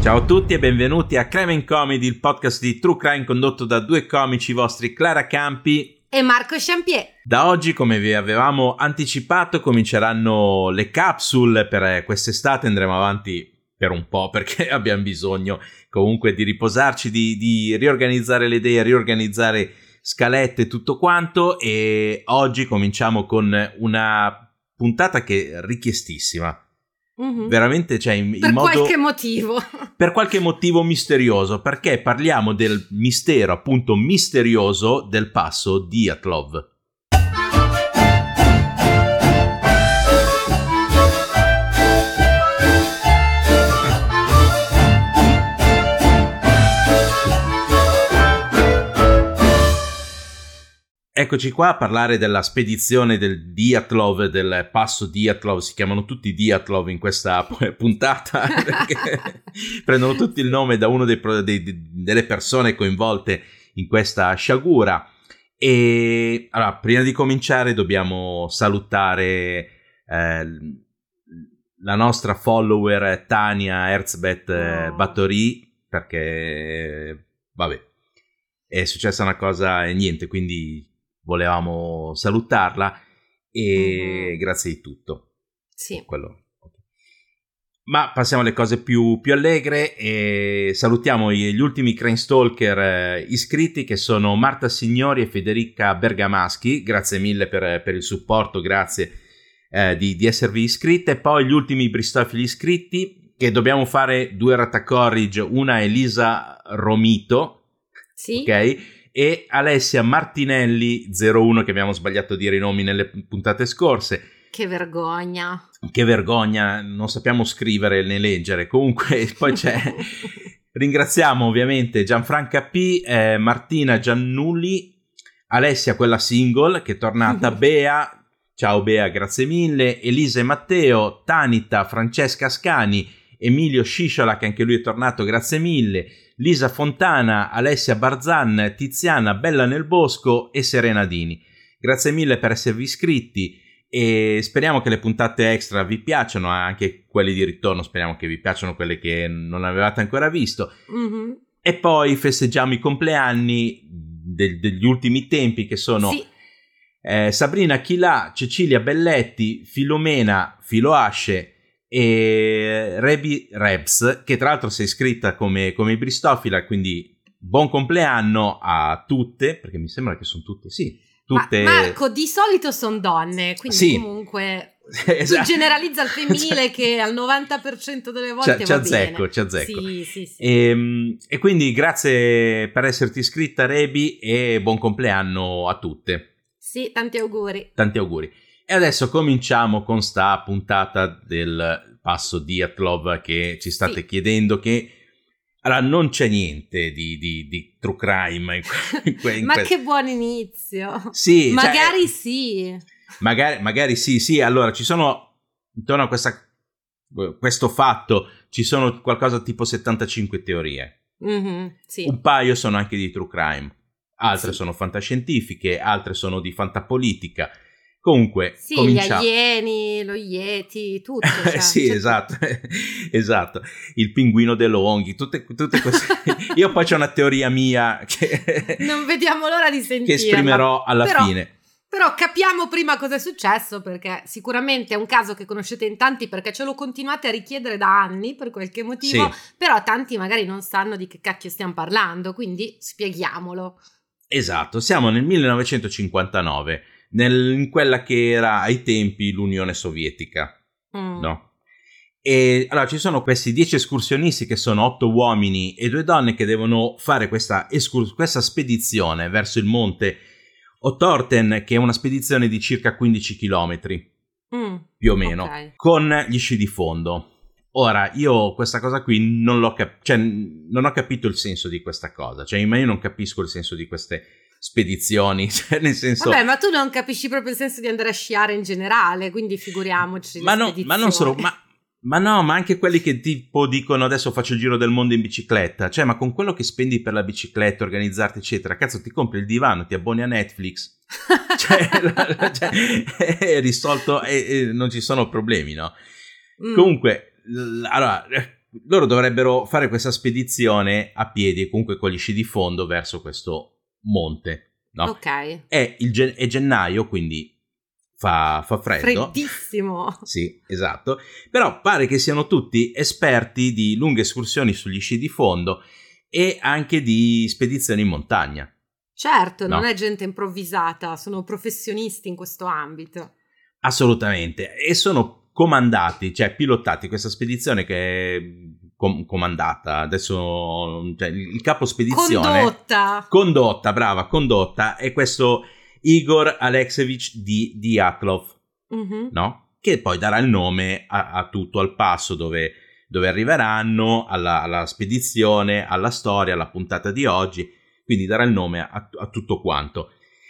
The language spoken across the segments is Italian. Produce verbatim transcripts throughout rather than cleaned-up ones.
Ciao a tutti e benvenuti a Crime and Comedy, il podcast di True Crime condotto da due comici vostri, Clara Campi e Marco Champier. Da oggi, come vi avevamo anticipato, cominceranno le capsule per quest'estate. Andremo avanti per un po' perché abbiamo bisogno comunque di riposarci, di, di riorganizzare le idee, riorganizzare scalette e tutto quanto. E oggi cominciamo con una puntata che è richiestissima. Mm-hmm. Veramente, cioè, in, per in modo, qualche motivo per qualche motivo misterioso, perché parliamo del mistero appunto misterioso del passo Dyatlov. Eccoci qua a parlare della spedizione del Dyatlov, del passo Dyatlov. Si chiamano tutti Dyatlov in questa puntata perché prendono tutti il nome da uno dei, dei, delle persone coinvolte in questa sciagura. E allora, prima di cominciare dobbiamo salutare eh, la nostra follower Tania Erzbet eh, Bathory, perché vabbè, è successa una cosa e niente, quindi volevamo salutarla e mm-hmm. grazie di tutto. Sì. Quello. Okay. Ma passiamo alle cose più, più allegre e salutiamo gli ultimi Crime Stalker eh, iscritti, che sono Marta Signori e Federica Bergamaschi. Grazie mille per, per il supporto, grazie eh, di, di esservi iscritte. E poi gli ultimi Bristofili iscritti, che dobbiamo fare due errata corrige, una Elisa Romito, sì. Ok? E Alessia Martinelli zero uno, che abbiamo sbagliato a dire i nomi nelle puntate scorse. Che vergogna. Che vergogna, non sappiamo scrivere né leggere. Comunque poi c'è... Ringraziamo ovviamente Gianfranca P, eh, Martina Giannulli, Alessia quella single che è tornata, Bea, ciao Bea, grazie mille, Elisa e Matteo, Tanita, Francesca Scani, Emilio Scisciola, che anche lui è tornato, grazie mille, Lisa Fontana, Alessia Barzan, Tiziana Bella nel Bosco e Serena Dini. Grazie mille per esservi iscritti e speriamo che le puntate extra vi piacciono, anche quelli di ritorno speriamo che vi piacciono, quelle che non avevate ancora visto. Mm-hmm. E poi festeggiamo i compleanni de- degli ultimi tempi, che sono sì. eh, Sabrina Chilà, Cecilia Belletti, Filomena Filoasce e Rebi Rebs, che tra l'altro si è iscritta come, come Bristofila, quindi buon compleanno a tutte, perché mi sembra che sono tutte, sì, tutte... Ma Marco, di solito sono donne, quindi sì. Comunque esatto. Tu generalizza il femminile che al novanta per cento delle volte ci va azzecco, bene. Ci azzecco, sì, sì, sì. E, e quindi grazie per esserti iscritta, Rebi, e buon compleanno a tutte. Sì, tanti auguri. Tanti auguri. E adesso cominciamo con sta puntata del passo Dyatlov che ci state sì. chiedendo, che allora non c'è niente di, di, di true crime in que, in que, in ma que... che buon inizio. Sì, magari cioè, sì magari, magari sì sì allora ci sono intorno a questa, questo fatto ci sono qualcosa tipo settantacinque teorie. Mm-hmm, sì. Un paio sono anche di true crime, altre sì. sono fantascientifiche, altre sono di fantapolitica. Comunque, sì, cominciamo. Gli alieni, lo Yeti, tutto. Cioè, sì, esatto, esatto. Il pinguino De Longhi, tutte, tutte queste. Io poi c'è una teoria mia che non vediamo l'ora di sentirla, che esprimerò alla però, fine. Però capiamo prima cosa è successo, perché sicuramente è un caso che conoscete in tanti, perché ce lo continuate a richiedere da anni per qualche motivo, sì. Però tanti magari non sanno di che cacchio stiamo parlando, quindi spieghiamolo. Esatto, siamo nel millenovecentocinquantanove. Nel, in quella che era ai tempi l'Unione Sovietica, mm. no? E allora ci sono questi dieci escursionisti, che sono otto uomini e due donne, che devono fare questa, escurs- questa spedizione verso il monte Otorten, che è una spedizione di circa quindici chilometri, mm. più o meno, okay. Con gli sci di fondo. Ora, io questa cosa qui non l'ho cap- cioè, non ho capito il senso di questa cosa, cioè ma io non capisco il senso di queste spedizioni, cioè nel senso... Vabbè, ma tu non capisci proprio il senso di andare a sciare in generale, quindi figuriamoci. Ma no, ma non solo, ma, ma no, ma anche quelli che tipo dicono adesso faccio il giro del mondo in bicicletta, cioè ma con quello che spendi per la bicicletta, organizzarti eccetera, cazzo ti compri il divano, ti abboni a Netflix, cioè, la, la, cioè è risolto e, e non ci sono problemi, no? Mm. Comunque, l- allora... loro dovrebbero fare questa spedizione a piedi e comunque con gli sci di fondo verso questo monte, no? Ok. È, il gen- è gennaio, quindi fa, fa freddo. Freddissimo. Sì, esatto. Però pare che siano tutti esperti di lunghe escursioni sugli sci di fondo e anche di spedizioni in montagna. Certo, no? Non è gente improvvisata, sono professionisti in questo ambito. Assolutamente. E sono comandati, cioè pilotati, questa spedizione che è com- comandata, adesso cioè, il capo spedizione... Condotta! Condotta, brava, condotta, è questo Igor Alekseyevich di Dyatlov, mm-hmm. no? Che poi darà il nome a, a tutto, al passo dove, dove arriveranno, alla, alla spedizione, alla storia, alla puntata di oggi, quindi darà il nome a, a tutto quanto.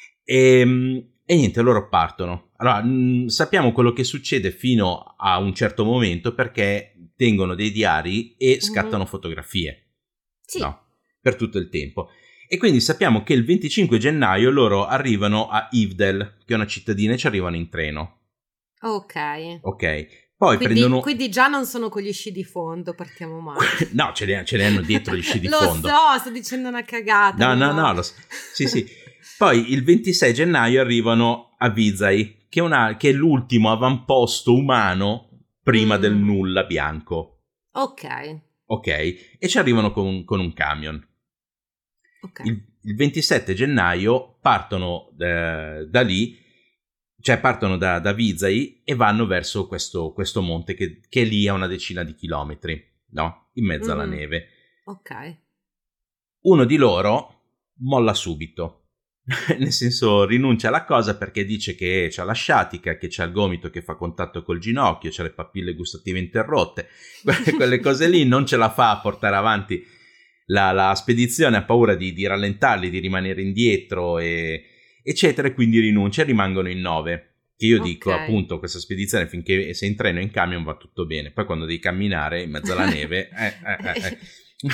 E, e niente, loro partono. Allora, mh, sappiamo quello che succede fino a un certo momento perché tengono dei diari e scattano mm-hmm. fotografie, sì. no? Per tutto il tempo. E quindi sappiamo che il venticinque gennaio loro arrivano a Ivdel, che è una cittadina, e ci arrivano in treno. Ok. Ok. Poi quindi, prendono... quindi già non sono con gli sci di fondo, partiamo male. No, ce li, ce li hanno dietro gli sci di lo fondo. Lo so, sto dicendo una cagata. No, no, no. no lo... Sì, sì. Poi il ventisei gennaio arrivano a Vizai, che è, una, che è l'ultimo avamposto umano prima mm. del nulla bianco. Ok. Ok. E ci arrivano con, con un camion. Okay. Il, il ventisette gennaio partono eh, da lì, cioè partono da, da Vizai e vanno verso questo, questo monte che, che è lì a una decina di chilometri, no? In mezzo mm-hmm. alla neve. Ok. Uno di loro molla subito, nel senso rinuncia alla cosa perché dice che c'ha la sciatica, che c'ha il gomito che fa contatto col ginocchio, c'ha le papille gustative interrotte, quelle cose lì non ce la fa a portare avanti. La, la spedizione ha paura di, di rallentarli, di rimanere indietro, e, eccetera, e quindi rinuncia e rimangono in nove. Che io okay. dico, appunto, questa spedizione finché sei in treno e in camion va tutto bene, poi quando devi camminare in mezzo alla neve... eh, eh, eh, eh.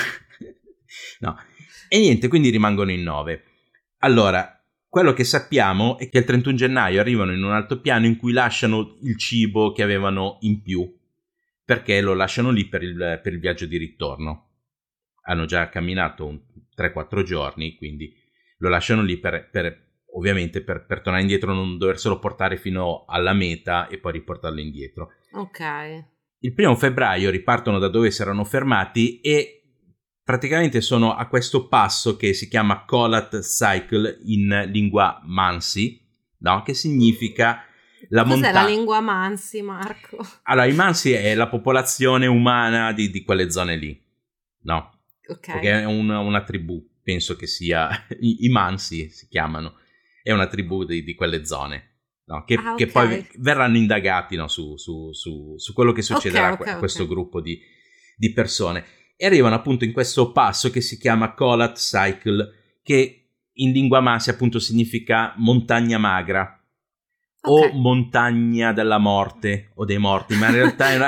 no. E niente, quindi rimangono in nove. Allora, quello che sappiamo è che il trentuno gennaio arrivano in un altopiano in cui lasciano il cibo che avevano in più, perché lo lasciano lì per il, per il viaggio di ritorno. Hanno già camminato un tre quattro giorni, quindi lo lasciano lì per, per ovviamente per, per tornare indietro, non doverselo portare fino alla meta e poi riportarlo indietro. Ok. Il primo febbraio ripartono da dove si erano fermati e praticamente sono a questo passo che si chiama Kholat Cycle in lingua Mansi, no? Che significa la montagna. Cos'è la lingua Mansi, Marco? Allora, i Mansi è la popolazione umana di, di quelle zone lì, no? Okay. Perché è una, una tribù, penso che sia, i, i Mansi si chiamano, è una tribù di, di quelle zone, no? Che, ah, okay. che poi verranno indagati, no? su, su, su, su quello che succederà okay, okay, a questo okay. gruppo di, di persone. E arrivano appunto in questo passo che si chiama Kholat Cycle, che in lingua Mansi appunto significa montagna magra. Okay. O montagna della morte o dei morti, ma in realtà è una...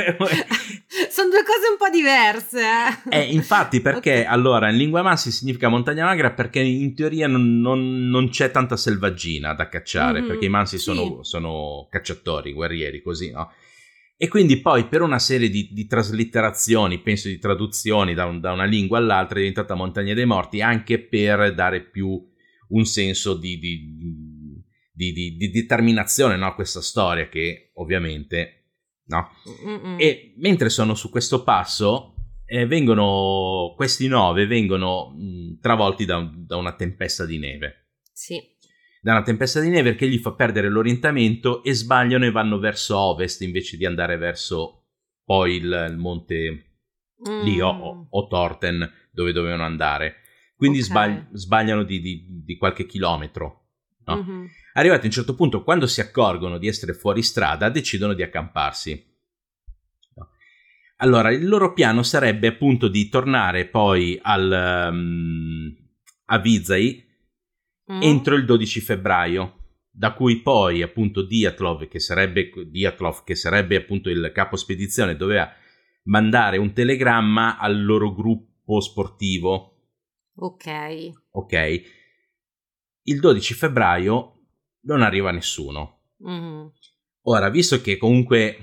sono due cose un po' diverse. Eh, eh infatti, perché okay. allora in lingua Mansi significa montagna magra perché in teoria non, non, non c'è tanta selvaggina da cacciare, mm-hmm. perché i Mansi sì. sono, sono cacciatori, guerrieri, così, no? E quindi poi per una serie di, di traslitterazioni, penso di traduzioni da, un, da una lingua all'altra, è diventata montagna dei morti, anche per dare più un senso di... di Di, di, di determinazione, no? Questa storia che ovviamente no. Mm-mm. E mentre sono su questo passo eh, vengono questi nove vengono mh, travolti da, da una tempesta di neve. Sì. Da una tempesta di neve che gli fa perdere l'orientamento e sbagliano e vanno verso ovest invece di andare verso poi il, il monte mm. lì o, o Torten dove dovevano andare. Quindi okay. sbagli, sbagliano di, di, di qualche chilometro. No? Mm-hmm. Arrivati a un certo punto, quando si accorgono di essere fuori strada, decidono di accamparsi. No. Allora, il loro piano sarebbe appunto di tornare poi al, um, a Vizai mm. entro il dodici febbraio, da cui poi appunto Dyatlov, che sarebbe, Dyatlov, che sarebbe appunto il capo spedizione, doveva mandare un telegramma al loro gruppo sportivo. Ok. Ok. Il dodici febbraio non arriva nessuno. Mm. Ora, visto che comunque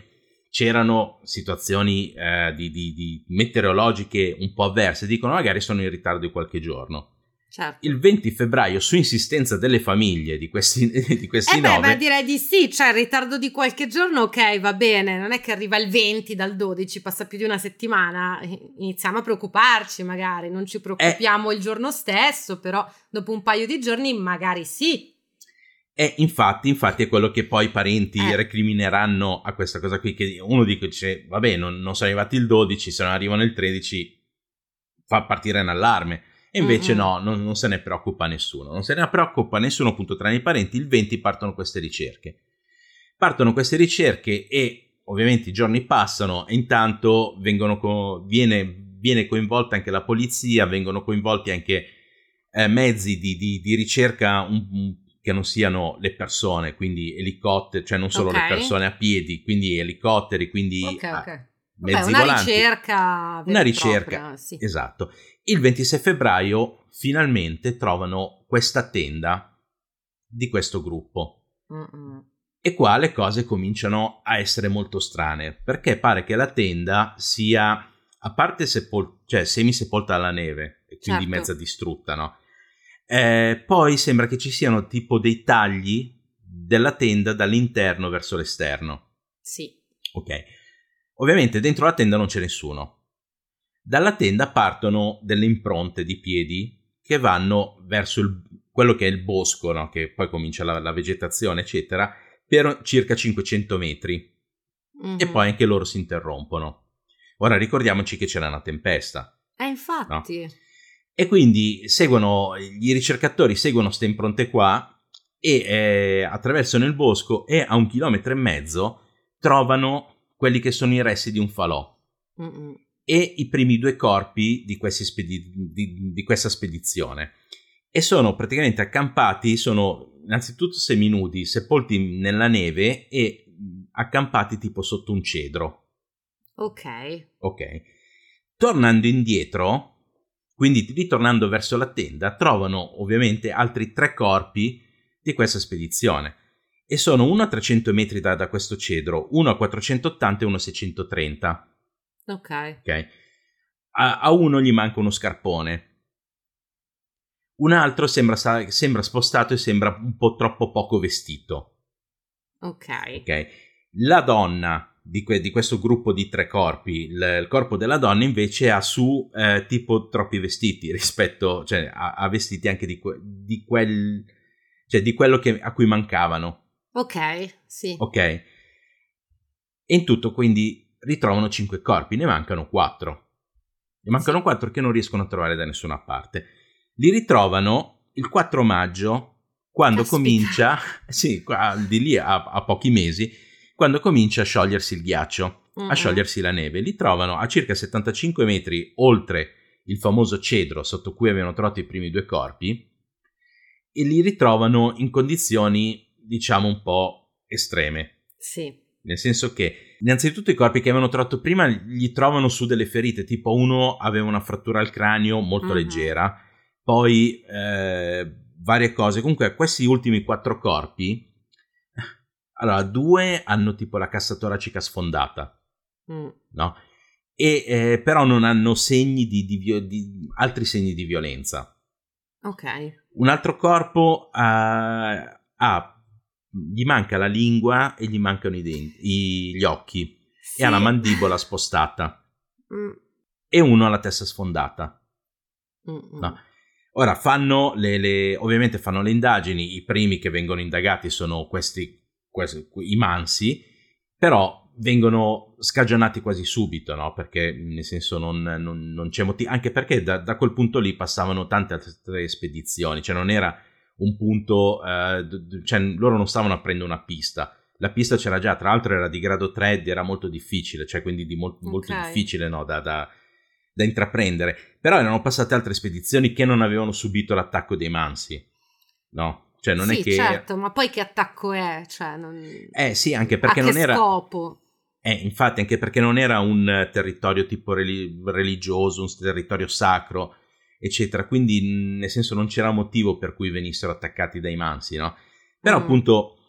c'erano situazioni eh, di, di, di meteorologiche un po' avverse, dicono magari sono in ritardo di qualche giorno. Certo. Il venti febbraio, su insistenza delle famiglie di questi, di questi eh beh, nove... beh, direi di sì, cioè il ritardo di qualche giorno, ok, va bene, non è che arriva il venti dal dodici, passa più di una settimana, iniziamo a preoccuparci magari, non ci preoccupiamo eh, il giorno stesso, però dopo un paio di giorni magari sì. E infatti, infatti è quello che poi i parenti eh. recrimineranno a questa cosa qui, che uno dice, vabbè, non, non sono arrivati il dodici, se non arrivano il tredici fa partire un allarme. E invece mm-hmm. no, non, non se ne preoccupa nessuno, non se ne preoccupa nessuno appunto tra i parenti. Il venti partono queste ricerche, partono queste ricerche e ovviamente i giorni passano e intanto vengono co- viene, viene coinvolta anche la polizia, vengono coinvolti anche eh, mezzi di, di, di ricerca un, un, che non siano le persone, quindi elicotteri, cioè non solo okay. le persone a piedi, quindi elicotteri, quindi okay, okay. Ah, mezzi Vabbè, una volanti. ricerca una ricerca propria, sì. Esatto. Il ventisei febbraio finalmente trovano questa tenda di questo gruppo. Mm-mm. E qua le cose cominciano a essere molto strane, perché pare che la tenda sia, a parte sepol- cioè semisepolta alla neve e quindi certo. mezza distrutta, no? Eh, poi sembra che ci siano tipo dei tagli della tenda dall'interno verso l'esterno. Sì. Ok. Ovviamente dentro la tenda non c'è nessuno. Dalla tenda partono delle impronte di piedi che vanno verso il, quello che è il bosco, no? Che poi comincia la, la vegetazione, eccetera, per circa cinquecento metri. Mm-hmm. E poi anche loro si interrompono. Ora ricordiamoci che c'era una tempesta. Eh, infatti. No? E quindi seguono, i ricercatori seguono queste impronte qua e eh, attraversano il bosco e a un chilometro e mezzo trovano quelli che sono i resti di un falò. Mm-mm. E i primi due corpi di, spedi- di, di questa spedizione. E sono praticamente accampati, sono innanzitutto seminudi, sepolti nella neve e accampati tipo sotto un cedro. Ok. Ok. Tornando indietro, quindi ritornando verso la tenda, trovano ovviamente altri tre corpi di questa spedizione. E sono uno a trecento metri da, da questo cedro, uno a quattrocentottanta e uno a seicentotrenta. Ok. Ok. A, a uno gli manca uno scarpone. Un altro sembra, sembra spostato e sembra un po' troppo poco vestito. Ok. Ok. La donna di, que, di questo gruppo di tre corpi, il, il corpo della donna invece ha su eh, tipo troppi vestiti rispetto, cioè ha, ha vestiti anche di, que, di quel, cioè di quello che, a cui mancavano. Ok, sì. Ok. E in tutto quindi ritrovano cinque corpi, ne mancano quattro. Ne mancano quattro che non riescono a trovare da nessuna parte. Li ritrovano il quattro maggio, quando Caspita. comincia, sì, di lì a, a pochi mesi, quando comincia a sciogliersi il ghiaccio, uh-huh. a sciogliersi la neve. Li trovano a circa settantacinque metri oltre il famoso cedro sotto cui avevano trovato i primi due corpi e li ritrovano in condizioni, diciamo, un po' estreme. Sì. Nel senso che, innanzitutto, i corpi che avevano trovato prima gli trovano su delle ferite, tipo uno aveva una frattura al cranio molto uh-huh. leggera, poi eh, varie cose. Comunque, questi ultimi quattro corpi, allora, due hanno tipo la cassa toracica sfondata, mm. no? E eh, però non hanno segni di, di, di altri segni di violenza. Ok. Un altro corpo ha, ha gli manca la lingua e gli mancano i denti, i, gli occhi, sì. E ha la mandibola spostata mm. e uno ha la testa sfondata. No. Ora fanno le, le ovviamente fanno le indagini, i primi che vengono indagati sono questi, questi i mansi, però vengono scagionati quasi subito, no? Perché nel senso non, non, non c'è motivo, anche perché da, da quel punto lì passavano tante altre spedizioni, cioè non era un punto, eh, cioè loro non stavano aprendo una pista, la pista c'era già, tra l'altro era di grado tre ed era molto difficile, cioè quindi di mol- okay. molto difficile, no, da, da, da intraprendere, però erano passate altre spedizioni che non avevano subito l'attacco dei mansi, no? Cioè non sì, è che... certo, ma poi che attacco è? Cioè, non... Eh sì, anche perché a non che era... scopo? Eh, infatti, anche perché non era un territorio tipo relig- religioso, un territorio sacro, eccetera, quindi nel senso non c'era motivo per cui venissero attaccati dai mansi, no? Però mm. appunto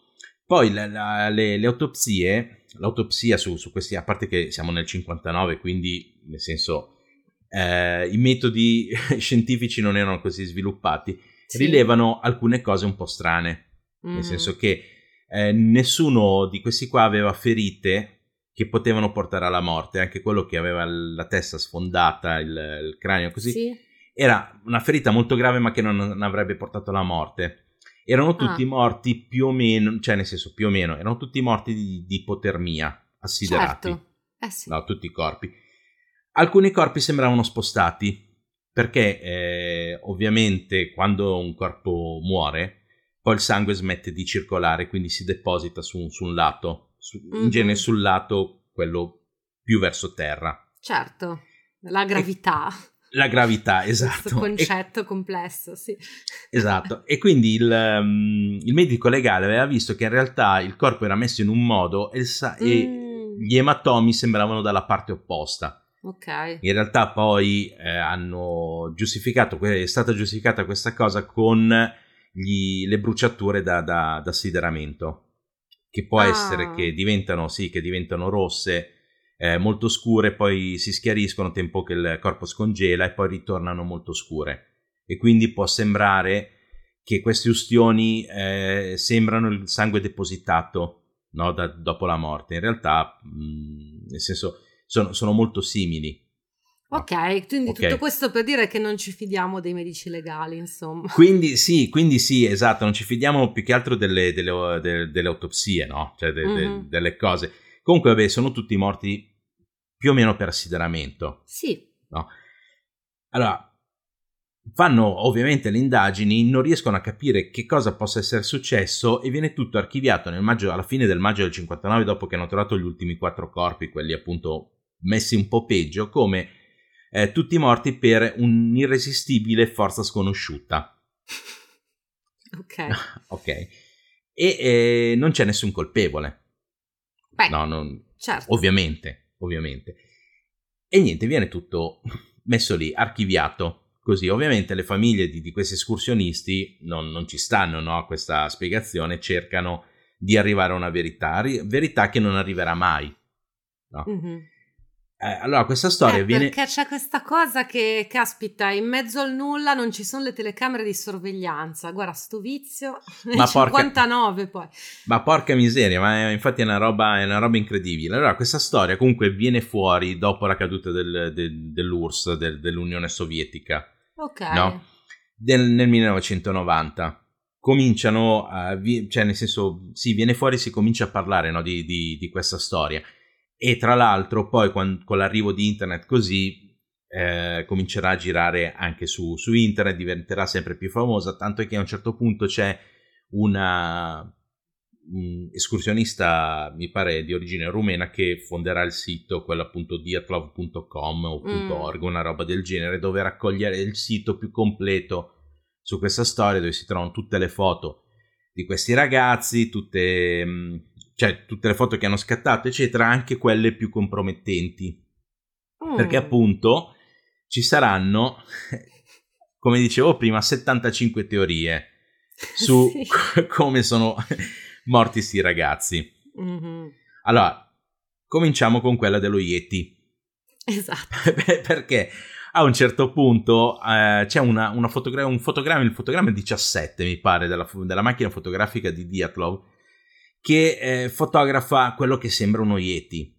Poi la, la, le, le autopsie, l'autopsia su, su questi, a parte che siamo nel cinquantanove, quindi nel senso eh, i metodi scientifici non erano così sviluppati, sì. Rilevano alcune cose un po' strane, mm. nel senso che eh, nessuno di questi qua aveva ferite che potevano portare alla morte, anche quello che aveva la testa sfondata, il, il cranio così, sì. Era una ferita molto grave ma che non, non avrebbe portato alla morte. Erano tutti ah. morti più o meno, cioè nel senso più o meno, erano tutti morti di, di ipotermia, assiderati, certo. eh sì. No, tutti i corpi. Alcuni corpi sembravano spostati, perché eh, ovviamente quando un corpo muore, poi il sangue smette di circolare, quindi si deposita su, su un lato, su, mm-hmm. in genere sul lato quello più verso terra. Certo, la gravità. E, la gravità, esatto. Questo concetto e, complesso, sì. Esatto, e quindi il, um, il medico legale aveva visto che in realtà il corpo era messo in un modo e, il sa- mm. e gli ematomi sembravano dalla parte opposta. Ok. In realtà poi eh, hanno giustificato, è stata giustificata questa cosa con gli, le bruciature da, da, da assideramento, che può ah. essere che diventano, sì, che diventano rosse, Eh, molto scure, poi si schiariscono tempo che il corpo scongela e poi ritornano molto scure, e quindi può sembrare che queste ustioni eh, sembrano il sangue depositato, no, da, dopo la morte. In realtà mh, nel senso sono, sono molto simili. Ok, quindi okay. Tutto questo per dire che non ci fidiamo dei medici legali, insomma. Quindi sì, quindi sì, esatto, non ci fidiamo più che altro delle, delle, delle, delle autopsie, no? Cioè de, mm-hmm. de, delle cose. Comunque vabbè, sono tutti morti più o meno per assideramento. Sì. No? Allora, fanno ovviamente le indagini, non riescono a capire che cosa possa essere successo e viene tutto archiviato nel maggio, alla fine del maggio del cinquantanove, dopo che hanno trovato gli ultimi quattro corpi, quelli appunto messi un po' peggio, come eh, tutti morti per un'irresistibile forza sconosciuta. Ok. Ok. E eh, non c'è nessun colpevole. Beh, no, non, certo. Ovviamente. Ovviamente. E niente, viene tutto messo lì, archiviato, così. Ovviamente le famiglie di, di questi escursionisti non, non ci stanno, no, a questa spiegazione, cercano di arrivare a una verità, ri- verità che non arriverà mai, no? Mm-hmm. Eh, allora questa storia eh, viene... Perché c'è questa cosa che, caspita, in mezzo al nulla non ci sono le telecamere di sorveglianza. Guarda, sto vizio nel ma cinquantanove porca... poi. Ma porca miseria, ma è, infatti è una roba, è una roba incredibile. Allora questa storia comunque viene fuori dopo la caduta del, del, dell'U R S S, del, dell'Unione Sovietica. Ok. No? Del, nel millenovecentonovanta. Cominciano a... Vi... cioè nel senso, sì, viene fuori, si comincia a parlare, no, di, di, di questa storia. E tra l'altro poi quando, con l'arrivo di internet così eh, comincerà a girare anche su, su internet, diventerà sempre più famosa, tanto che a un certo punto c'è una um, escursionista, mi pare di origine rumena, che fonderà il sito, quello appunto diatlov punto com o .org, mm. una roba del genere, dove raccogliere il sito più completo su questa storia, dove si trovano tutte le foto di questi ragazzi, tutte... Um, cioè tutte le foto che hanno scattato, eccetera, anche quelle più compromettenti. Mm. Perché appunto ci saranno, come dicevo prima, settantacinque teorie su sì. c- come sono morti sti ragazzi. Mm-hmm. Allora, cominciamo con quella dello Yeti. Esatto. Perché a un certo punto eh, c'è una, una fotogra- un fotogramma, il fotogramma diciassette, mi pare, della, della macchina fotografica di Dyatlov, che eh, fotografa quello che sembra uno Yeti.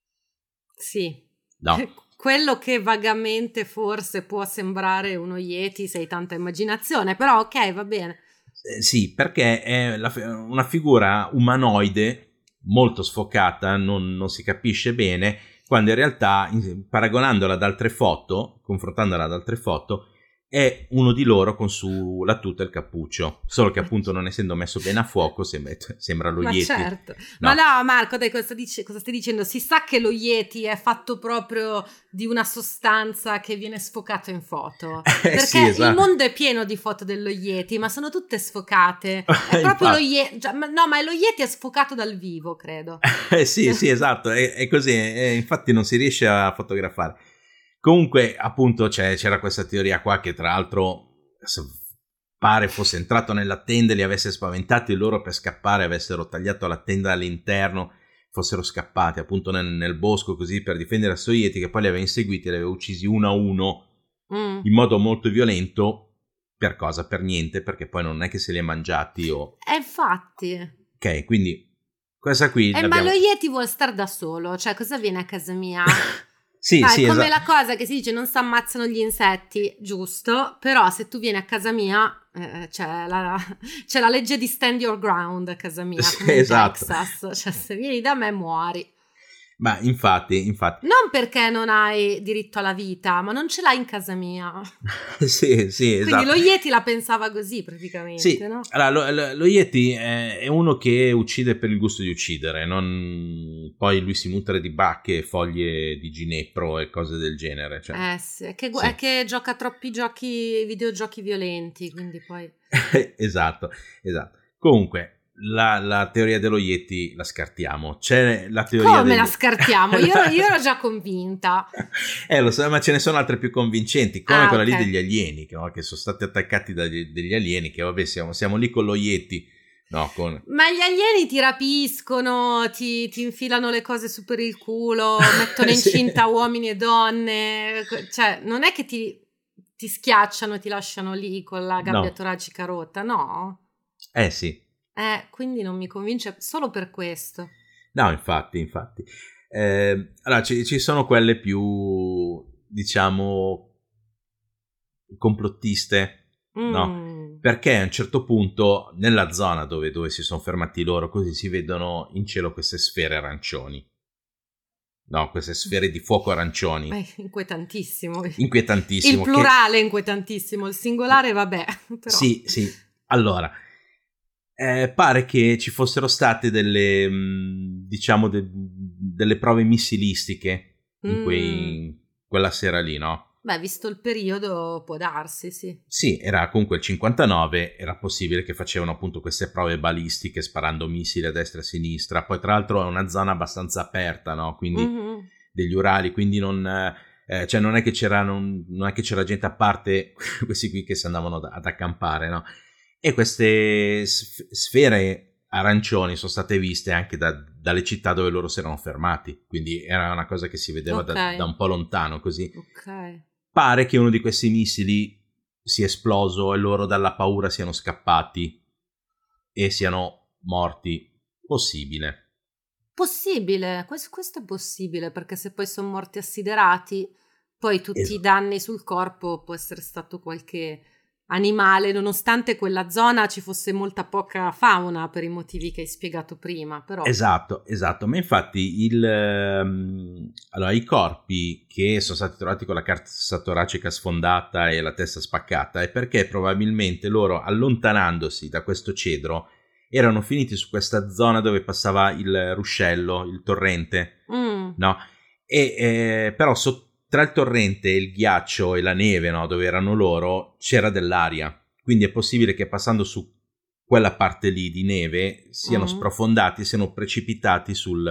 Sì. No. Quello che vagamente forse può sembrare uno Yeti se hai tanta immaginazione, però ok, va bene. Eh, sì, perché è la, una figura umanoide molto sfocata, non, non si capisce bene, quando in realtà, in, paragonandola ad altre foto, confrontandola ad altre foto, è uno di loro con su la tuta e il cappuccio, solo che appunto non essendo messo bene a fuoco sembra, sembra lo ma Yeti. Certo. No. Ma no Marco, dai, cosa, dici, cosa stai dicendo? Si sa che lo Yeti è fatto proprio di una sostanza che viene sfocato in foto, eh, perché sì, esatto. il mondo è pieno di foto dello Yeti, ma sono tutte sfocate, è proprio lo Yeti, cioè, no, ma lo Yeti è sfocato dal vivo, credo. Eh, sì, sì, esatto, è, è così, è, infatti non si riesce a fotografare. Comunque, appunto, c'è, c'era questa teoria qua che tra l'altro pare fosse entrato nella tenda e li avesse spaventati e loro per scappare avessero tagliato la tenda all'interno, fossero scappati appunto nel, nel bosco così per difendere i sovieti, che poi li aveva inseguiti e li aveva uccisi uno a uno mm. in modo molto violento. Per cosa? Per niente, perché poi non è che se li ha mangiati o... Eh, infatti. Ok, quindi questa qui... Eh, ma lo Yeti vuole star da solo, cioè cosa viene a casa mia? Sì, ah, sì, è come esatto. la cosa che si dice non si ammazzano gli insetti, giusto? Però se tu vieni a casa mia eh, c'è, la, c'è la legge di stand your ground a casa mia, come in esatto. Texas, cioè se vieni da me muori. Ma infatti, infatti... Non perché non hai diritto alla vita, ma non ce l'hai in casa mia. sì, sì, esatto. Quindi lo Yeti la pensava così praticamente, sì. no? Allora, lo, lo, lo Yeti è, è uno che uccide per il gusto di uccidere, non... poi lui si nutre di bacche, foglie di ginepro e cose del genere. Cioè. Eh sì, è che, sì. è che gioca troppi giochi, videogiochi violenti, quindi poi... esatto, esatto. Comunque... La, la teoria dello Yeti la scartiamo. C'è la teoria come degli... la scartiamo? Io, io ero già convinta. Eh lo so, ma ce ne sono altre più convincenti, come ah, quella okay. lì degli alieni, no? Che sono stati attaccati dagli, degli alieni, che vabbè siamo, siamo lì con lo Yeti. No, con... Ma gli alieni ti rapiscono, ti, ti infilano le cose su per il culo, mettono incinta sì. uomini e donne, cioè non è che ti, ti schiacciano, ti lasciano lì con la gabbia no. toracica rotta, no? Eh sì. Eh, quindi non mi convince solo per questo. No, infatti, infatti. Eh, allora, ci, ci sono quelle più, diciamo, complottiste, mm. no? Perché a un certo punto, nella zona dove, dove si sono fermati loro, così si vedono in cielo queste sfere arancioni. No, queste sfere di fuoco arancioni. Beh, inquietantissimo. Inquietantissimo. Il plurale che... è inquietantissimo, il singolare vabbè. Però. Sì, sì. Allora... Eh, pare che ci fossero state delle, mh, diciamo, de- delle prove missilistiche in, quei, in quella sera lì, no? Beh, visto il periodo può darsi, sì. Sì, era comunque il cinquantanove, era possibile che facevano appunto queste prove balistiche sparando missili a destra e a sinistra. Poi tra l'altro è una zona abbastanza aperta, no? Quindi mm-hmm. degli Urali, quindi non... Eh, cioè non è che c'era, non, non è che c'era gente a parte questi qui che si andavano ad, ad accampare, no? E queste sfere arancioni sono state viste anche da, dalle città dove loro si erano fermati, quindi era una cosa che si vedeva okay. da, da un po' lontano così. Okay. Pare che uno di questi missili sia esploso e loro dalla paura siano scappati e siano morti. Possibile. Possibile, questo, questo è possibile, perché se poi sono morti assiderati, poi tutti esatto. i danni sul corpo può essere stato qualche... animale, nonostante quella zona ci fosse molta poca fauna per i motivi che hai spiegato prima, però. Esatto, esatto, ma infatti il, um, allora, i corpi che sono stati trovati con la cassa toracica sfondata e la testa spaccata è perché probabilmente loro, allontanandosi da questo cedro, erano finiti su questa zona dove passava il ruscello, il torrente, mm. no? E eh, però sotto tra il torrente, il ghiaccio e la neve, no, dove erano loro, c'era dell'aria. Quindi è possibile che passando su quella parte lì di neve siano mm. sprofondati, siano precipitati sul,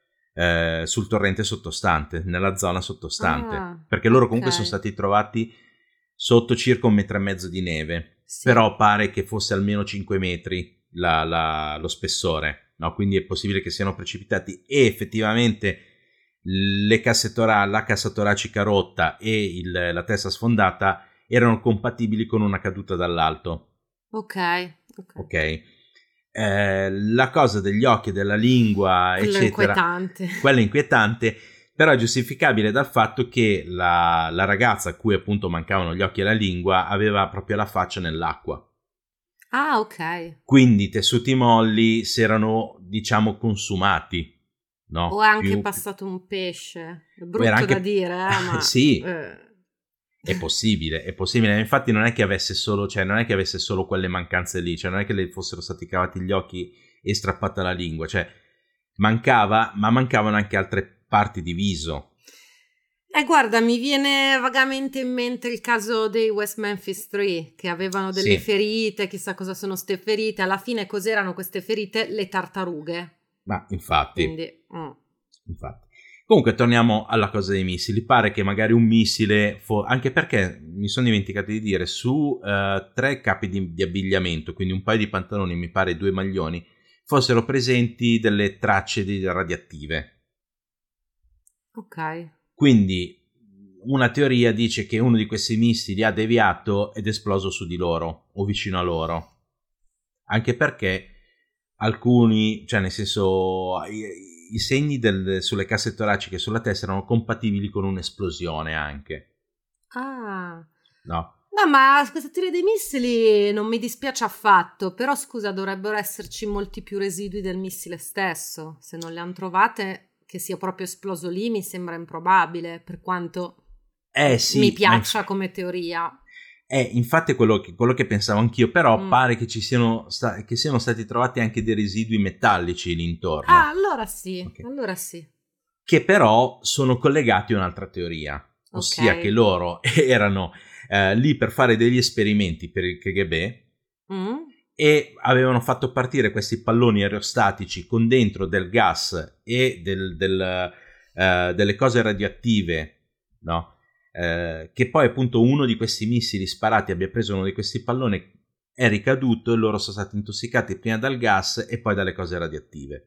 eh, sul torrente sottostante, nella zona sottostante. Ah, perché loro okay. comunque sono stati trovati sotto circa un metro e mezzo di neve. Sì. Però pare che fosse almeno cinque metri la, la, lo spessore. No? Quindi è possibile che siano precipitati e effettivamente... le casse tora- la cassa toracica rotta e il, la testa sfondata erano compatibili con una caduta dall'alto. Ok. Ok. okay. Eh, la cosa degli occhi, della lingua, quello eccetera. Inquietante. Quella è inquietante, però è giustificabile dal fatto che la, la ragazza a cui appunto mancavano gli occhi e la lingua aveva proprio la faccia nell'acqua. Ah, ok. Quindi i tessuti molli si erano, diciamo, consumati. No, o è anche più... passato un pesce, è brutto anche... da dire, eh, ma... sì, eh. è possibile, è possibile, infatti non è che avesse solo, cioè non è che avesse solo quelle mancanze lì, cioè non è che le fossero stati cavati gli occhi e strappata la lingua, cioè mancava, ma mancavano anche altre parti di viso. Eh guarda, mi viene vagamente in mente il caso dei West Memphis Three, che avevano delle sì. ferite, chissà cosa sono ste ferite, alla fine cos'erano queste ferite? Le tartarughe. Ma infatti, Quindi, mm. infatti. Comunque torniamo alla cosa dei missili. Pare che magari un missile, fo- anche perché mi sono dimenticato di dire, su uh, tre capi di, di abbigliamento, quindi un paio di pantaloni, mi pare due maglioni, fossero presenti delle tracce di radioattive. Ok. Quindi una teoria dice che uno di questi missili ha deviato ed è esploso su di loro o vicino a loro. Anche perché alcuni, cioè nel senso, i, i segni del, sulle casse toraciche e sulla testa erano compatibili con un'esplosione anche. Ah. No. No, ma questa teoria dei missili non mi dispiace affatto, però scusa, dovrebbero esserci molti più residui del missile stesso. Se non le hanno trovate, che sia proprio esploso lì, mi sembra improbabile, per quanto eh, sì, mi piaccia inf- come teoria. Eh, infatti è quello che, quello che pensavo anch'io, però Mm. pare che ci siano, sta- che siano stati trovati anche dei residui metallici lì intorno. Ah, allora sì, Okay. allora sì. Che però sono collegati a un'altra teoria, ossia Ok. che loro erano eh, lì per fare degli esperimenti per il K G B Mm. e avevano fatto partire questi palloni aerostatici con dentro del gas e del, del, eh, delle cose radioattive, no? Eh, che poi appunto uno di questi missili sparati abbia preso uno di questi palloni, è ricaduto e loro sono stati intossicati prima dal gas e poi dalle cose radioattive.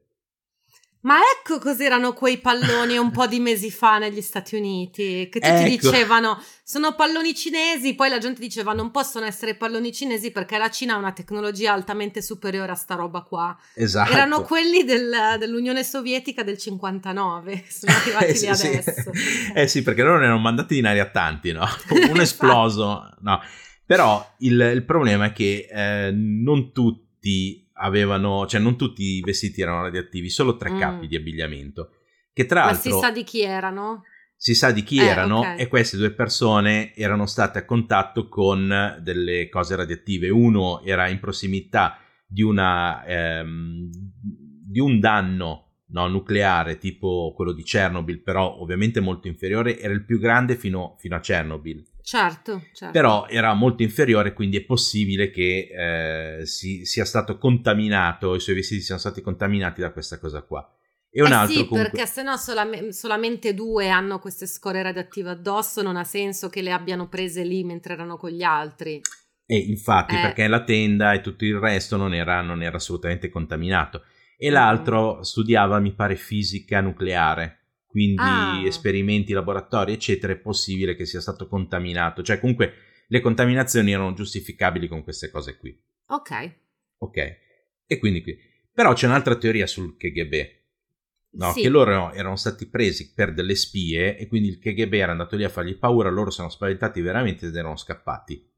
Ma ecco cos'erano quei palloni un po' di mesi fa negli Stati Uniti, che tutti Ecco. dicevano sono palloni cinesi, poi la gente diceva non possono essere palloni cinesi perché la Cina ha una tecnologia altamente superiore a sta roba qua. Esatto. Erano quelli del, dell'Unione Sovietica del cinquantanove, sono arrivati eh, sì, lì adesso. Sì. Eh sì, perché loro ne hanno mandati in aria tanti, no? Un esploso, no. Però il, il problema è che eh, non tutti avevano, cioè non tutti i vestiti erano radioattivi, solo tre Mm. capi di abbigliamento, che tra Ma l'altro si sa di chi erano? si sa di chi Eh, erano, ok. e queste due persone erano state a contatto con delle cose radioattive. Uno era in prossimità di una ehm, di un danno, no, nucleare tipo quello di Chernobyl, però ovviamente molto inferiore, era il più grande fino, fino a Chernobyl. Certo, certo. Però era molto inferiore, quindi è possibile che eh, si, sia stato contaminato, i suoi vestiti siano stati contaminati da questa cosa qua. E un eh altro sì, comunque... perché sennò solame- solamente due hanno queste scorie radioattive addosso, non ha senso che le abbiano prese lì mentre erano con gli altri. E infatti, Eh. perché la tenda e tutto il resto non era, non era assolutamente contaminato. E Mm. l'altro studiava, mi pare, fisica nucleare. Quindi Ah. esperimenti, laboratori, eccetera, è possibile che sia stato contaminato. Cioè, comunque, le contaminazioni erano giustificabili con queste cose qui. Ok. Ok. E quindi qui. Però c'è un'altra teoria sul K G B. No, Sì. che loro erano stati presi per delle spie e quindi il K G B era andato lì a fargli paura, loro sono spaventati veramente ed erano scappati.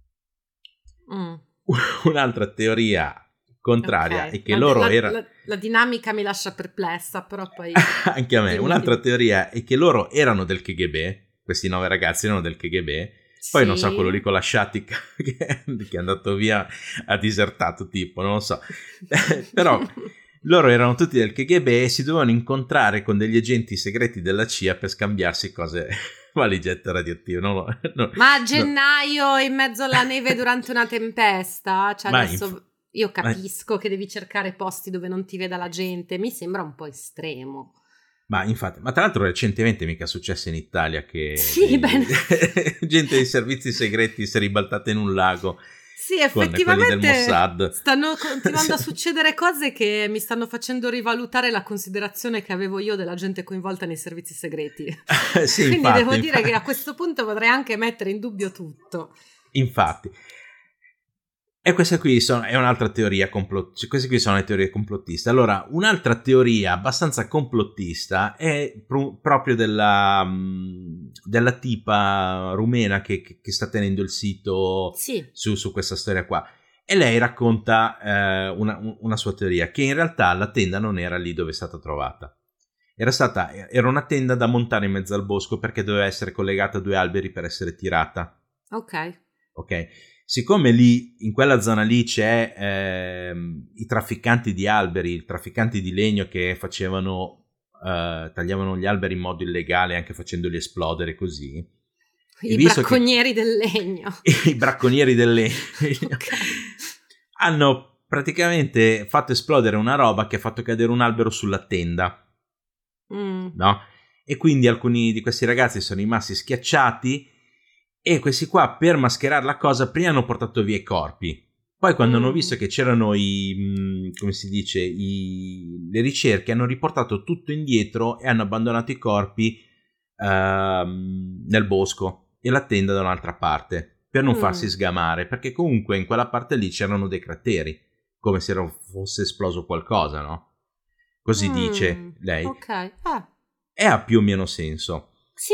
Mm. Un'altra teoria contraria Okay. è che La, loro la, erano... la, la dinamica mi lascia perplessa, però poi... Anche a me. dimmi, Un'altra dimmi. teoria è che loro erano del K G B, questi nove ragazzi erano del K G B, poi Sì. non so, quello lì con la sciatica che, che è andato via, ha disertato tipo, non lo so. Però loro erano tutti del K G B e si dovevano incontrare con degli agenti segreti della C I A per scambiarsi cose, valigette radioattive. Non lo, no, Ma a no. gennaio in mezzo alla neve durante una tempesta? Cioè Ma adesso inf- io capisco che devi cercare posti dove non ti veda la gente, mi sembra un po' estremo. Ma infatti, ma tra l'altro recentemente mica è successo in Italia che Sì, dei- bene. gente dei servizi segreti si è ribaltata in un lago Sì, con quelli del effettivamente Mossad. stanno continuando a succedere cose che mi stanno facendo rivalutare la considerazione che avevo io della gente coinvolta nei servizi segreti. Sì, Quindi infatti, devo dire infatti. che a questo punto potrei anche mettere in dubbio tutto. Infatti. E questa qui sono, è un'altra teoria complottista. Queste qui sono le teorie complottiste. Allora, un'altra teoria abbastanza complottista è pr- proprio della, mh, della tipa rumena che, che, che sta tenendo il sito Sì. su, su questa storia qua. E lei racconta eh, una, una sua teoria, che in realtà la tenda non era lì dove è stata trovata. Era, stata, era una tenda da montare in mezzo al bosco perché doveva essere collegata a due alberi per essere tirata. Ok. Ok. Siccome lì, in quella zona lì c'è ehm, i trafficanti di alberi, i trafficanti di legno che facevano, eh, tagliavano gli alberi in modo illegale anche facendoli esplodere così. I bracconieri che, del legno. I bracconieri del legno. Okay. Hanno praticamente fatto esplodere una roba che ha fatto cadere un albero sulla tenda. Mm. No? e quindi alcuni di questi ragazzi sono rimasti schiacciati e questi qua, per mascherare la cosa, prima hanno portato via i corpi. Poi quando mm. hanno visto che c'erano i, come si dice, i, le ricerche, hanno riportato tutto indietro e hanno abbandonato i corpi uh, nel bosco e la tenda da un'altra parte, per non mm. farsi sgamare, perché comunque in quella parte lì c'erano dei crateri, come se fosse esploso qualcosa, no? Così mm. dice lei. Ok. Ah. E ha più o meno senso. Sì.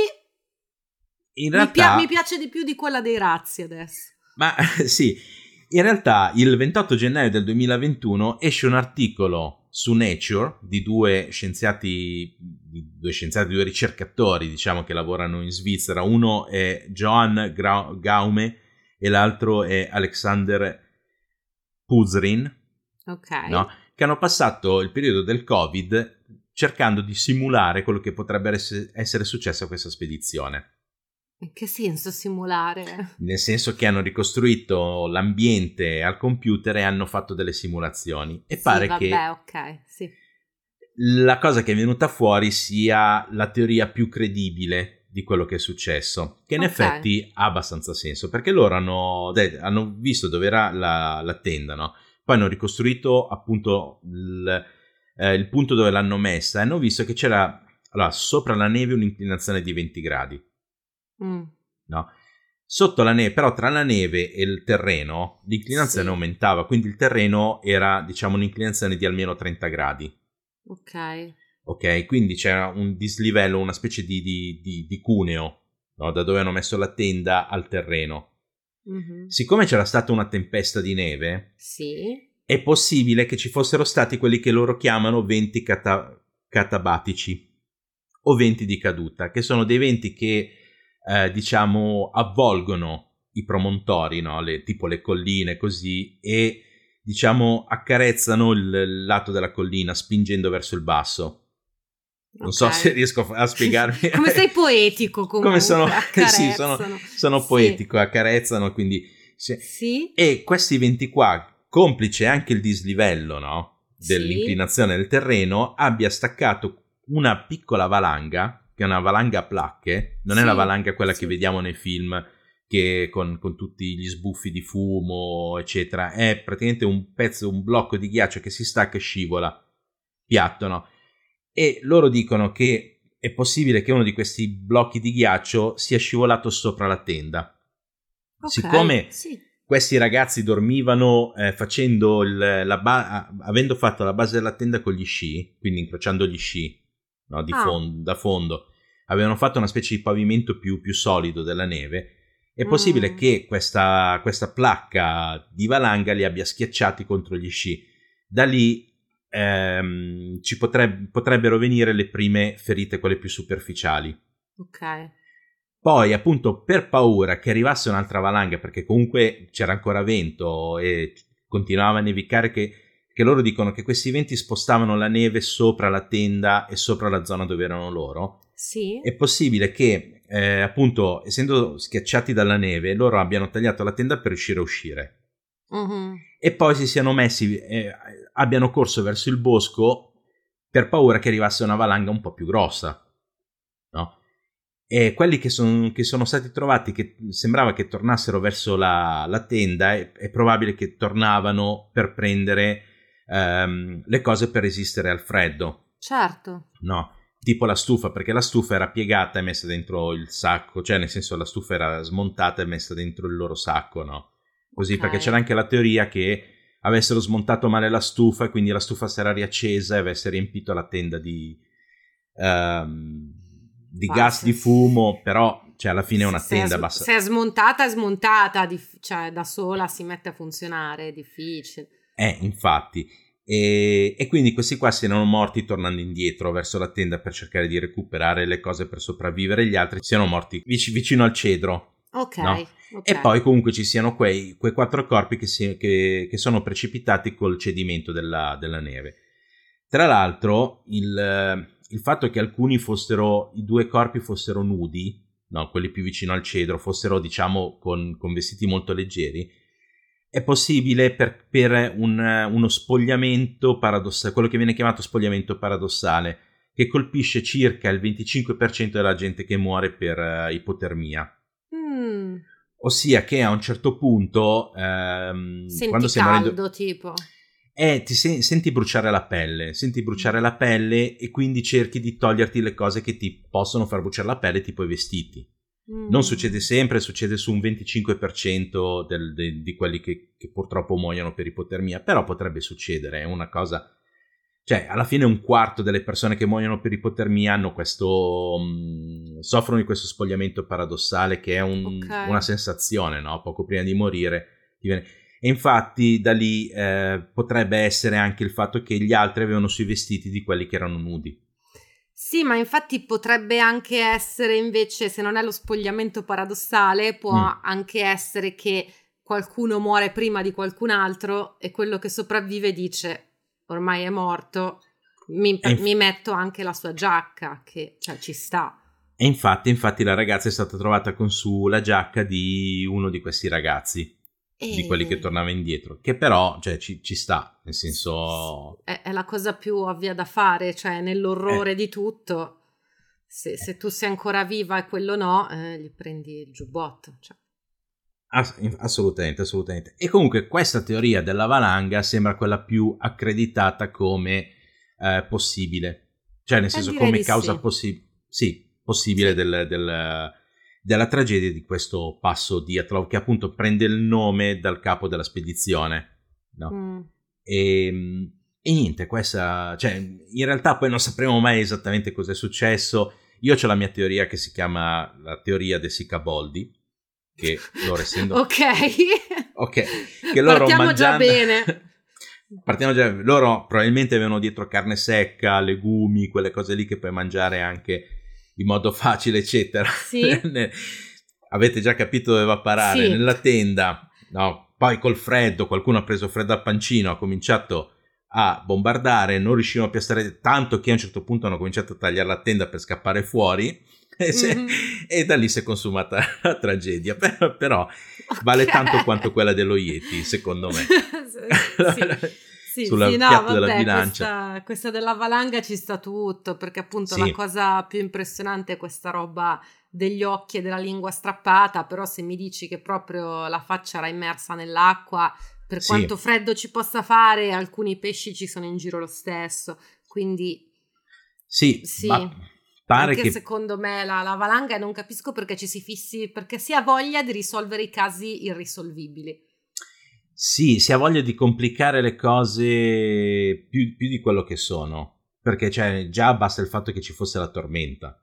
In realtà, mi, pia- mi piace di più di quella dei razzi adesso. Ma sì. In realtà il ventotto gennaio del duemilaventuno esce un articolo su Nature di due scienziati, di due scienziati, due ricercatori, diciamo, che lavorano in Svizzera. Uno è Johan Gra- Gaume e l'altro è Alexander Puzrin, okay. no? Che hanno passato il periodo del Covid cercando di simulare quello che potrebbe essere, essere successo a questa spedizione. In che senso simulare? Nel senso che hanno ricostruito l'ambiente al computer e hanno fatto delle simulazioni. E sì, pare vabbè, che okay, sì. la cosa che è venuta fuori sia la teoria più credibile di quello che è successo, che in okay. effetti ha abbastanza senso, perché loro hanno, hanno visto dove era la, la tenda, no? Poi hanno ricostruito appunto il, eh, il punto dove l'hanno messa e hanno visto che c'era allora, sopra la neve un'inclinazione di venti gradi. Mm. No, sotto la neve, però tra la neve e il terreno l'inclinazione sì. aumentava, quindi il terreno era, diciamo, un'inclinazione di almeno trenta gradi. Ok. Ok, quindi c'era un dislivello, una specie di, di, di, di cuneo, no? Da dove hanno messo la tenda al terreno. Mm-hmm. Siccome c'era stata una tempesta di neve, sì. è possibile che ci fossero stati quelli che loro chiamano venti cata- catabatici o venti di caduta, che sono dei venti che Eh, diciamo avvolgono i promontori, no? le, tipo le colline così, e diciamo accarezzano il, il lato della collina spingendo verso il basso. Non okay. so se riesco a, a spiegarmi. Come sei poetico comunque. Come sono, sì, sono, sono sì. poetico, accarezzano, quindi sì. sì. E questi venti qua, complice anche il dislivello, no? dell'inclinazione sì. del terreno, abbia staccato una piccola valanga, che è una valanga a placche, non sì, è la valanga quella sì. che vediamo nei film che con, con tutti gli sbuffi di fumo eccetera, è praticamente un pezzo, un blocco di ghiaccio che si stacca e scivola piatto, no? E loro dicono che è possibile che uno di questi blocchi di ghiaccio sia scivolato sopra la tenda. Okay, siccome sì. questi ragazzi dormivano eh, facendo il, la ba- avendo fatto la base della tenda con gli sci, quindi incrociando gli sci, no, di ah. fondo, da fondo, avevano fatto una specie di pavimento più, più solido della neve, è possibile mm. che questa, questa placca di valanga li abbia schiacciati contro gli sci. Da lì ehm, ci potreb- potrebbero venire le prime ferite, quelle più superficiali. Ok. Poi appunto per paura che arrivasse un'altra valanga, perché comunque c'era ancora vento e continuava a nevicare, che che loro dicono che questi venti spostavano la neve sopra la tenda e sopra la zona dove erano loro. Sì. È possibile che, eh, appunto, essendo schiacciati dalla neve, loro abbiano tagliato la tenda per riuscire a uscire. Uh-huh. E poi si siano messi, eh, abbiano corso verso il bosco per paura che arrivasse una valanga un po' più grossa, no? E quelli che, son, che sono stati trovati, che sembrava che tornassero verso la, la tenda, è, è probabile che tornavano per prendere Um, le cose per resistere al freddo. Certo. No, tipo la stufa, perché la stufa era piegata e messa dentro il sacco, cioè nel senso la stufa era smontata e messa dentro il loro sacco, no? Così, okay. Perché c'era anche la teoria che avessero smontato male la stufa e quindi la stufa si era riaccesa e avesse riempito la tenda di, um, di gas, di fumo, però cioè alla fine è una se tenda è, bassa. Se è smontata è smontata, dif- cioè da sola si mette a funzionare, è difficile. Eh, infatti, e, e quindi questi qua si erano morti tornando indietro verso la tenda per cercare di recuperare le cose per sopravvivere, gli altri siano morti vic- vicino al cedro. Ok, no? okay. E poi comunque ci siano quei, quei quattro corpi che, si, che, che sono precipitati col cedimento della, della neve. Tra l'altro il, il fatto che alcuni fossero, i due corpi fossero nudi, no, quelli più vicino al cedro, fossero diciamo con, con vestiti molto leggeri, è possibile per, per un, uno spogliamento paradossale, quello che viene chiamato spogliamento paradossale, che colpisce circa il venticinque per cento della gente che muore per uh, ipotermia. Mm. Ossia che a un certo punto ehm, senti quando sei caldo morendo, tipo eh, ti se- senti bruciare la pelle, senti bruciare la pelle e quindi cerchi di toglierti le cose che ti possono far bruciare la pelle, tipo i vestiti. Mm. Non succede sempre, succede su un venticinque per cento del, de, di quelli che, che purtroppo muoiono per ipotermia, però potrebbe succedere, è una cosa... Cioè, alla fine un quarto delle persone che muoiono per ipotermia hanno questo... Mh, soffrono di questo spogliamento paradossale che è un, okay. una sensazione, no? Poco prima di morire. Ti viene... E infatti da lì eh, potrebbe essere anche il fatto che gli altri avevano sui vestiti di quelli che erano nudi. Sì, ma infatti potrebbe anche essere invece, se non è lo spogliamento paradossale, può mm. anche essere che qualcuno muore prima di qualcun altro e quello che sopravvive dice... ormai è morto, mi, inf- mi metto anche la sua giacca, che cioè, ci sta. E infatti, infatti la ragazza è stata trovata con su la giacca di uno di questi ragazzi, e... di quelli che tornava indietro, che però cioè, ci, ci sta, nel senso... È, è la cosa più ovvia da fare, cioè nell'orrore eh. di tutto, se, se tu sei ancora viva e quello no, eh, gli prendi il giubbotto, cioè. Assolutamente, assolutamente. E comunque questa teoria della valanga sembra quella più accreditata come eh, possibile, cioè nel senso come causa sì. possi- sì, possibile sì. Del, del, della tragedia di questo passo Dyatlov, che appunto prende il nome dal capo della spedizione, no? Mm. E, e niente, questa, cioè in realtà poi non sapremo mai esattamente cosa è successo. Io ho la mia teoria che si chiama la teoria dei Sicaboldi, che loro essendo ok ok che loro partiamo mangiando... già bene partiamo già loro probabilmente avevano dietro carne secca, legumi, quelle cose lì che puoi mangiare anche in modo facile eccetera. Sì. Avete già capito dove va a parare, sì. Nella tenda, no? Poi col freddo qualcuno ha preso freddo al pancino, ha cominciato a bombardare, non riuscivano più a stare, tanto che a un certo punto hanno cominciato a tagliare la tenda per scappare fuori. E, se, mm-hmm. e da lì si è consumata la tragedia, però, però okay. vale tanto quanto quella dello Yeti, secondo me. sì, sì, sulla sì, no, piatto vabbè, della bilancia. Questa, questa della valanga ci sta tutto, perché appunto sì. la cosa più impressionante è questa roba degli occhi e della lingua strappata, però se mi dici che proprio la faccia era immersa nell'acqua, per sì. quanto freddo ci possa fare, alcuni pesci ci sono in giro lo stesso, quindi sì, sì. Ma... Pare anche che... secondo me la, la valanga, non capisco perché ci si fissi, perché si ha voglia di risolvere i casi irrisolvibili. Sì, si ha voglia di complicare le cose più, più di quello che sono, perché cioè, già basta il fatto che ci fosse la tormenta.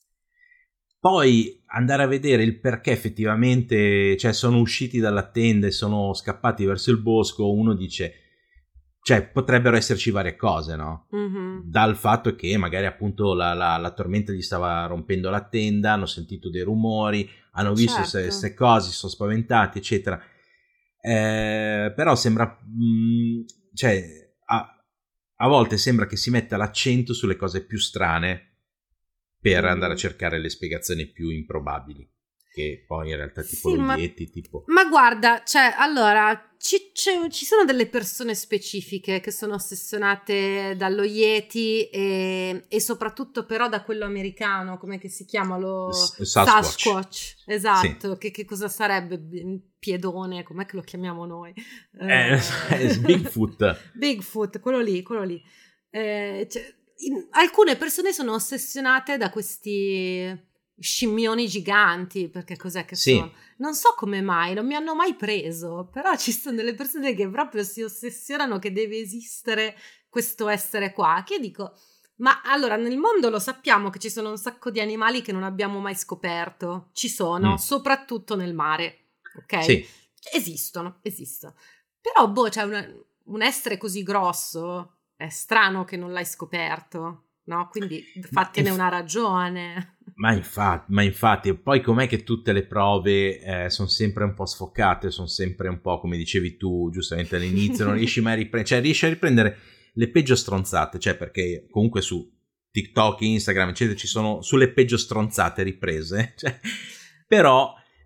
Poi andare a vedere il perché effettivamente cioè, sono usciti dalla tenda e sono scappati verso il bosco, uno dice... Cioè, potrebbero esserci varie cose, no? Mm-hmm. Dal fatto che magari appunto la, la, la tormenta gli stava rompendo la tenda, hanno sentito dei rumori, hanno visto queste certo. cose, si sono spaventati, eccetera. Eh, però sembra, mh, cioè, a, a volte sembra che si metta l'accento sulle cose più strane per mm. andare a cercare le spiegazioni più improbabili. Che poi in realtà tipo sì, lo ma, Yeti tipo... ma guarda, cioè allora ci, ci sono delle persone specifiche che sono ossessionate dallo Yeti e, e soprattutto però da quello americano, come che si chiama? Lo S- Sasquatch. Sasquatch, esatto, sì. che, che cosa sarebbe? Piedone, com'è che lo chiamiamo noi? Eh, eh, Bigfoot. Bigfoot, quello lì, quello lì. Eh, cioè, in, alcune persone sono ossessionate da questi... scimmioni giganti, perché cos'è che sì. sono? Non so come mai, non mi hanno mai preso, però ci sono delle persone che proprio si ossessionano che deve esistere questo essere qua, che io dico, ma allora nel mondo lo sappiamo che ci sono un sacco di animali che non abbiamo mai scoperto, ci sono, mm. soprattutto nel mare, ok? Sì. Esistono, esistono, però boh, c'è una, un essere così grosso, è strano che non l'hai scoperto. No, quindi fattene inf- una ragione. Ma infatti, ma infatti, poi com'è che tutte le prove eh, sono sempre un po' sfocate, sono sempre un po' come dicevi tu giustamente all'inizio, non riesci mai a riprendere, cioè riesci a riprendere le peggio stronzate, cioè perché comunque su TikTok, Instagram, eccetera, ci sono sulle peggio stronzate riprese, cioè, però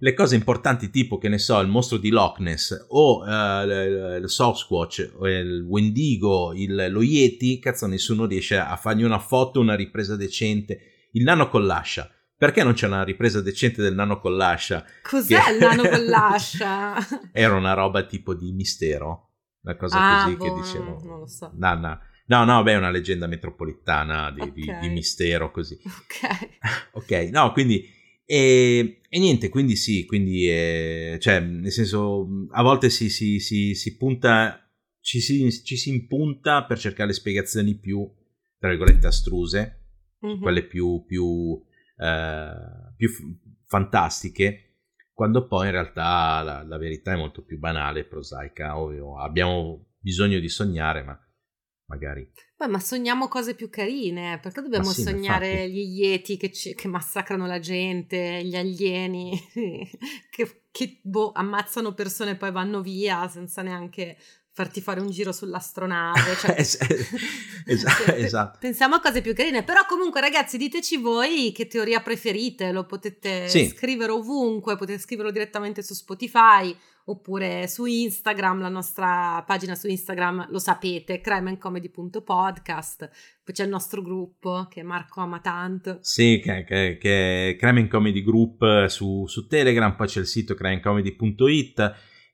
le cose importanti tipo, che ne so, il mostro di Loch Ness o uh, il Sasquatch, il Wendigo, il, lo Yeti, cazzo, nessuno riesce a fargli una foto, una ripresa decente. Il nano con l'ascia, perché non c'è una ripresa decente del nano con l'ascia? Cos'è che... il nano con l'ascia? Era una roba tipo di mistero, una cosa ah, così boh, che dicevo. Non lo so. Nanna. No, no, beh, è una leggenda metropolitana di, okay. di, di mistero, così. Ok. Ok, no, quindi... E, e niente, quindi sì, quindi eh, cioè, nel senso, a volte si, si, si, si punta, ci si, ci si impunta per cercare le spiegazioni più, tra virgolette, astruse, mm-hmm. quelle più, più, eh, più f- fantastiche, quando poi in realtà la, la verità è molto più banale e prosaica. Ovvio, abbiamo bisogno di sognare, ma magari... Beh, ma sogniamo cose più carine, perché dobbiamo sì, sognare infatti. Gli Yeti che, ci, che massacrano la gente, gli alieni che, che boh, ammazzano persone e poi vanno via senza neanche farti fare un giro sull'astronave. Cioè, esatto, esatto. Pensiamo a cose più carine, però comunque ragazzi diteci voi che teoria preferite, lo potete sì. scrivere ovunque, potete scriverlo direttamente su Spotify oppure su Instagram, la nostra pagina su Instagram lo sapete, crime and comedy punto podcast, poi c'è il nostro gruppo che Marco ama tanto. Sì, che, che, che è Crime and Comedy Group su, su Telegram, poi c'è il sito crime and comedy punto it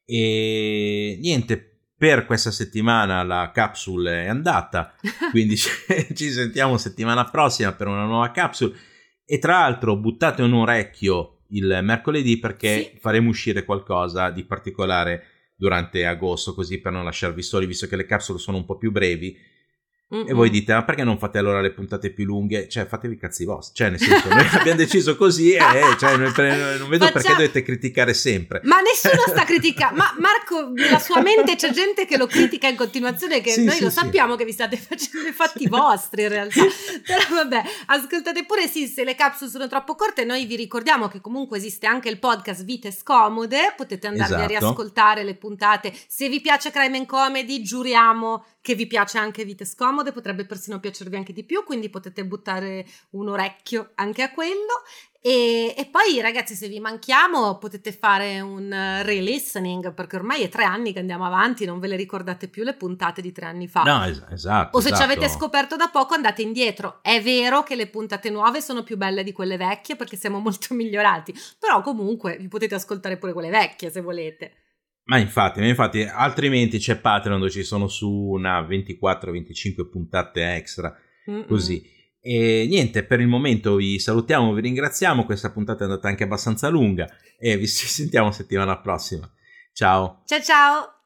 e niente. Per questa settimana la capsule è andata, quindi ci sentiamo settimana prossima per una nuova capsule. E tra l'altro buttate un orecchio il mercoledì perché sì. faremo uscire qualcosa di particolare durante agosto, così per non lasciarvi soli, visto che le capsule sono un po' più brevi. Mm-mm. E voi dite, ma perché non fate allora le puntate più lunghe? Cioè, fatevi i cazzi vostri. Cioè, nel senso, noi abbiamo deciso così e cioè, non vedo Facciamo... perché dovete criticare sempre. Ma nessuno sta criticando. Ma Marco, nella sua mente c'è gente che lo critica in continuazione, che sì, noi sì, lo sappiamo sì. che vi state facendo i fatti vostri in realtà. Però vabbè, ascoltate pure sì, se le capsule sono troppo corte, noi vi ricordiamo che comunque esiste anche il podcast Vite Scomode, potete andarvi esatto. a riascoltare le puntate. Se vi piace Crime and Comedy, giuriamo che vi piace anche Vite Scomode, potrebbe persino piacervi anche di più, quindi potete buttare un orecchio anche a quello. E, e poi ragazzi, se vi manchiamo potete fare un re-listening, perché ormai è tre anni che andiamo avanti, non ve le ricordate più le puntate di tre anni fa. No, es- esatto. O se esatto. ci avete scoperto da poco andate indietro. È vero che le puntate nuove sono più belle di quelle vecchie perché siamo molto migliorati, però comunque vi potete ascoltare pure quelle vecchie se volete. Ma infatti, ma infatti, altrimenti c'è Patreon dove ci sono su una ventiquattro venticinque puntate extra, Mm-mm. così. E niente, per il momento vi salutiamo, vi ringraziamo, questa puntata è andata anche abbastanza lunga e vi sentiamo settimana prossima. Ciao. Ciao ciao.